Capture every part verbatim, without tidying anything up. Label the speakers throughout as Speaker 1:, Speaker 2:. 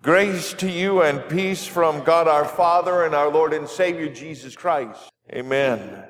Speaker 1: Grace to you and peace from God our Father and our Lord and Savior Jesus Christ. Amen.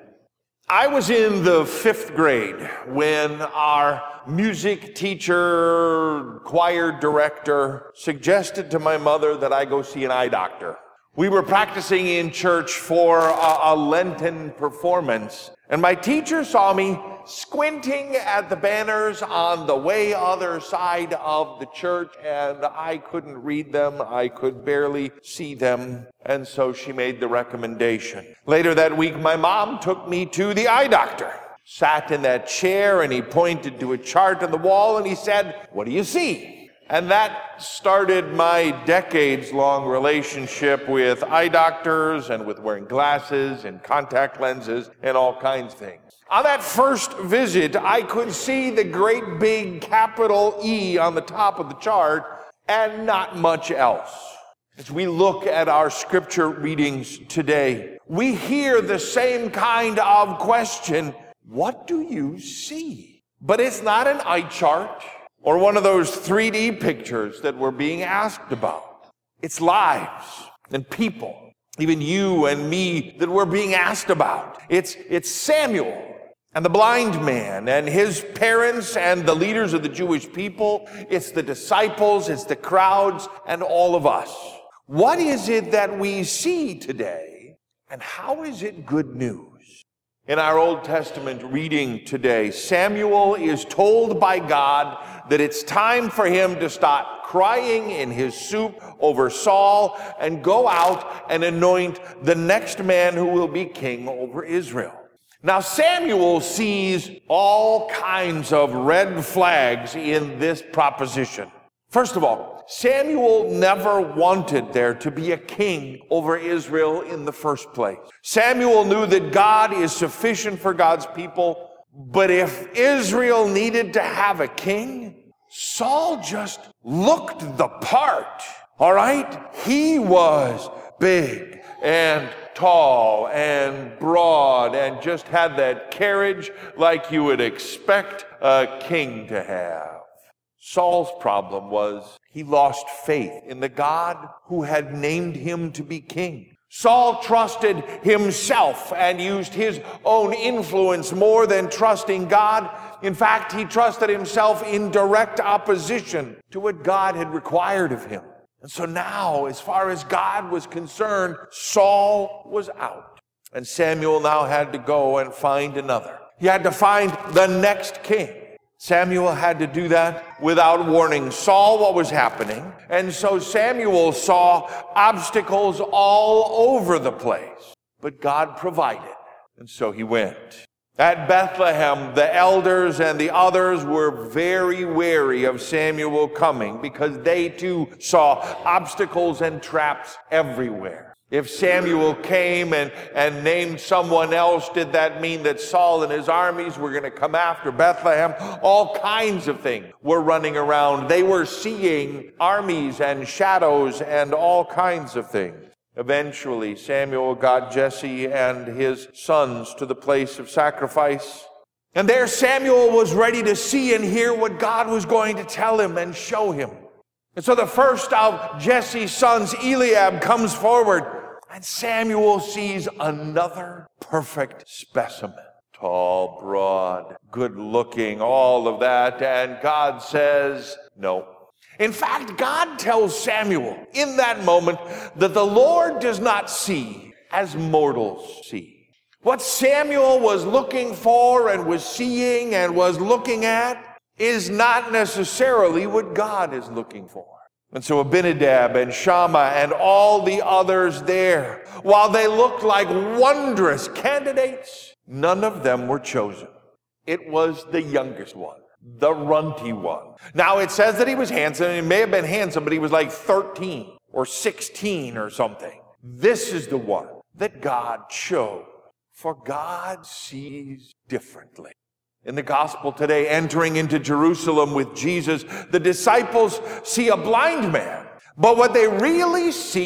Speaker 1: I was in the fifth grade when our music teacher, choir director suggested to my mother that I go see an eye doctor. We were practicing in church for a, a Lenten performance, and my teacher saw me squinting at the banners on the way other side of the church, and I couldn't read them. I could barely see them, and so she made the recommendation. Later that week, my mom took me to the eye doctor. Sat in that chair, and he pointed to a chart on the wall, and he said, "What do you see?" And that started my decades-long relationship with eye doctors and with wearing glasses and contact lenses and all kinds of things. On that first visit, I could see the great big capital E on the top of the chart and not much else. As we look at our scripture readings today, we hear the same kind of question, what do you see? But it's not an eye chart or one of those three D pictures that we're being asked about. It's lives and people, even you and me, that we're being asked about. It's, it's Samuel and the blind man and his parents and the leaders of the Jewish people. It's the disciples, it's the crowds, and all of us. What is it that we see today, and how is it good news? In our Old Testament reading today, Samuel is told by God that it's time for him to stop crying in his soup over Saul and go out and anoint the next man who will be king over Israel. Now, Samuel sees all kinds of red flags in this proposition. First of all, Samuel never wanted there to be a king over Israel in the first place. Samuel knew that God is sufficient for God's people, but if Israel needed to have a king, Saul just looked the part, all right? He was big and tall and broad and just had that carriage like you would expect a king to have. Saul's problem was he lost faith in the God who had named him to be king. Saul trusted himself and used his own influence more than trusting God. In fact, he trusted himself in direct opposition to what God had required of him. And so now, as far as God was concerned, Saul was out. And Samuel now had to go and find another. He had to find the next king. Samuel had to do that without warning Saul what was happening. And so Samuel saw obstacles all over the place. But God provided. And so he went. At Bethlehem, the elders and the others were very wary of Samuel coming because they too saw obstacles and traps everywhere. If Samuel came and, and named someone else, did that mean that Saul and his armies were going to come after Bethlehem? All kinds of things were running around. They were seeing armies and shadows and all kinds of things. Eventually, Samuel got Jesse and his sons to the place of sacrifice. And there Samuel was ready to see and hear what God was going to tell him and show him. And so the first of Jesse's sons, Eliab, comes forward. And Samuel sees another perfect specimen. Tall, broad, good-looking, all of that. And God says, no. In fact, God tells Samuel in that moment that the Lord does not see as mortals see. What Samuel was looking for and was seeing and was looking at is not necessarily what God is looking for. And so Abinadab and Shammah and all the others there, while they looked like wondrous candidates, none of them were chosen. It was the youngest one, the runty one. Now it says that he was handsome, and he may have been handsome, but he was like thirteen or sixteen or something. This is the one that God chose, for God sees differently. In the gospel today, entering into Jerusalem with Jesus, the disciples see a blind man. But what they really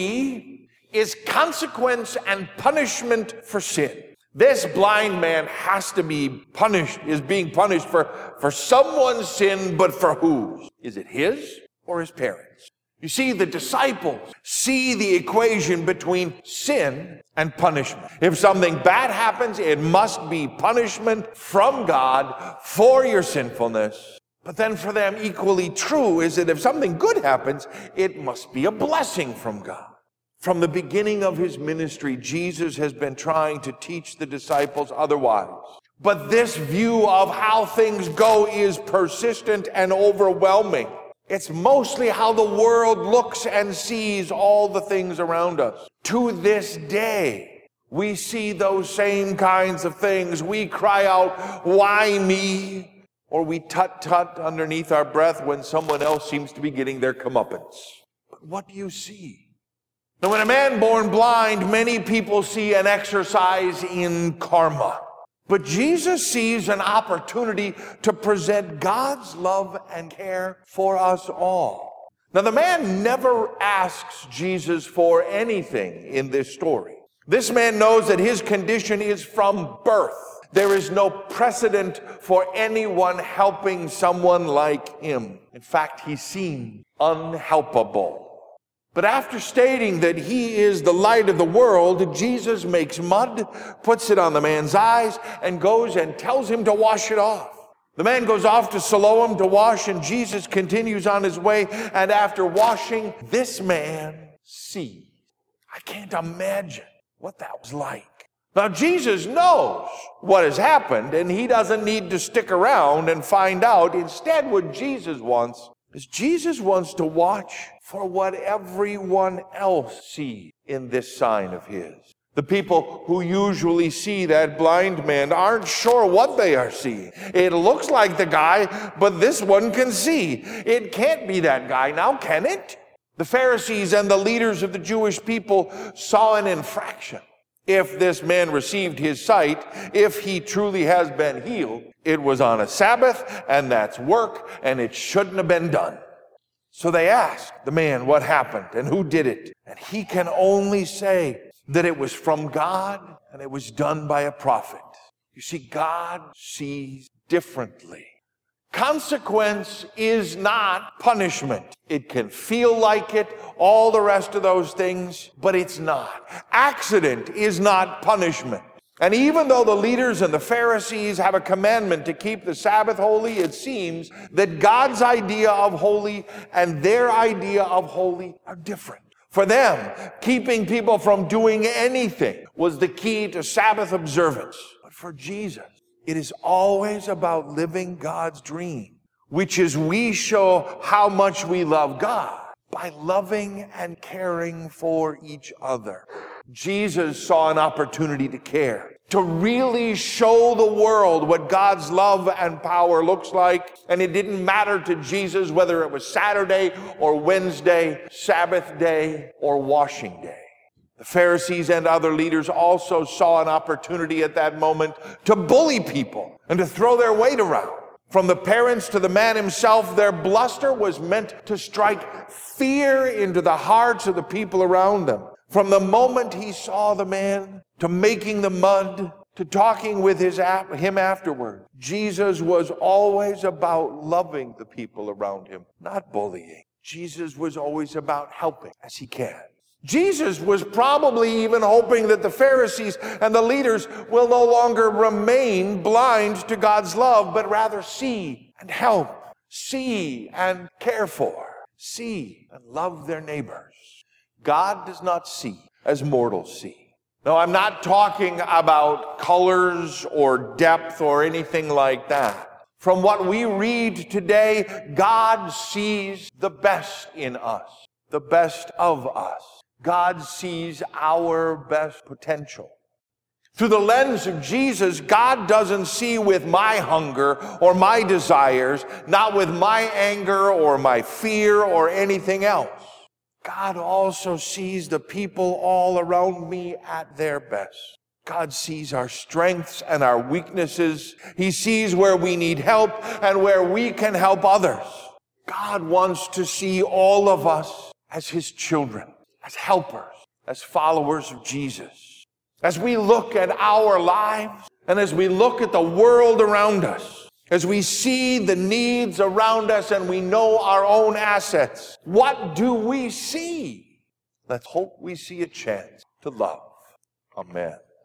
Speaker 1: see is consequence and punishment for sin. This blind man has to be punished, is being punished for, for someone's sin, but for whose? Is it his or his parents? You see, the disciples see the equation between sin and punishment. If something bad happens, it must be punishment from God for your sinfulness. But then for them, equally true is that if something good happens, it must be a blessing from God. From the beginning of his ministry, Jesus has been trying to teach the disciples otherwise. But this view of how things go is persistent and overwhelming. It's mostly how the world looks and sees all the things around us. To this day, we see those same kinds of things. We cry out, "Why me?" Or we tut-tut underneath our breath when someone else seems to be getting their comeuppance. But what do you see? Now, when a man born blind, many people see an exercise in karma. But Jesus sees an opportunity to present God's love and care for us all. Now, the man never asks Jesus for anything in this story. This man knows that his condition is from birth. There is no precedent for anyone helping someone like him. In fact, he seemed unhelpable. But after stating that he is the light of the world, Jesus makes mud, puts it on the man's eyes, and goes and tells him to wash it off. The man goes off to Siloam to wash, and Jesus continues on his way, and after washing, this man sees. I can't imagine what that was like. Now, Jesus knows what has happened, and he doesn't need to stick around and find out. Instead, what Jesus wants is Jesus wants to watch for what everyone else sees in this sign of his. The people who usually see that blind man aren't sure what they are seeing. It looks like the guy, but this one can see. It can't be that guy now, can it? The Pharisees and the leaders of the Jewish people saw an infraction. If this man received his sight, if he truly has been healed, it was on a Sabbath, and that's work, and it shouldn't have been done. So they asked the man what happened and who did it. And he can only say that it was from God and it was done by a prophet. You see, God sees differently. Consequence is not punishment. It can feel like it, all the rest of those things, but it's not. Accident is not punishment. And even though the leaders and the Pharisees have a commandment to keep the Sabbath holy, it seems that God's idea of holy and their idea of holy are different. For them, keeping people from doing anything was the key to Sabbath observance. But for Jesus, it is always about living God's dream, which is we show how much we love God by loving and caring for each other. Jesus saw an opportunity to care, to really show the world what God's love and power looks like. And it didn't matter to Jesus whether it was Saturday or Wednesday, Sabbath day or washing day. The Pharisees and other leaders also saw an opportunity at that moment to bully people and to throw their weight around. From the parents to the man himself, their bluster was meant to strike fear into the hearts of the people around them. From the moment he saw the man, to making the mud, to talking with his him afterward, Jesus was always about loving the people around him, not bullying. Jesus was always about helping as he can. Jesus was probably even hoping that the Pharisees and the leaders will no longer remain blind to God's love, but rather see and help, see and care for, see and love their neighbors. God does not see as mortals see. No, I'm not talking about colors or depth or anything like that. From what we read today, God sees the best in us, the best of us. God sees our best potential. Through the lens of Jesus, God doesn't see with my hunger or my desires, not with my anger or my fear or anything else. God also sees the people all around me at their best. God sees our strengths and our weaknesses. He sees where we need help and where we can help others. God wants to see all of us as his children, as helpers, as followers of Jesus. As we look at our lives and as we look at the world around us, As we see the needs around us and we know our own assets, what do we see? Let's hope we see a chance to love. Amen.